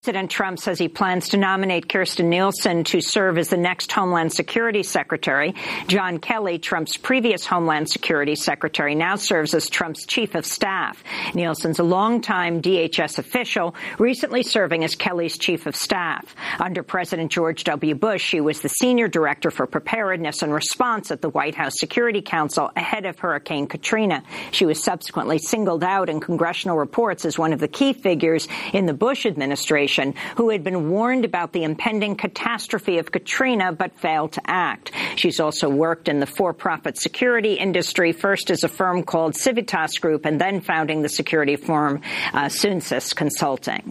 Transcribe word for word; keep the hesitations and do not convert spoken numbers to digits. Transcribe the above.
President Trump says he plans to nominate Kirstjen Nielsen to serve as the next Homeland Security Secretary. John Kelly, Trump's previous Homeland Security Secretary, now serves as Trump's chief of staff. Nielsen's a longtime D H S official, recently serving as Kelly's chief of staff. Under President George W. Bush, she was the senior director for preparedness and response at the White House Security Council ahead of Hurricane Katrina. She was subsequently singled out in congressional reports as one of the key figures in the Bush administration who had been warned about the impending catastrophe of Katrina but failed to act. She's also worked in the for-profit security industry, first as a firm called Civitas Group and then founding the security firm uh, Sunsys Consulting.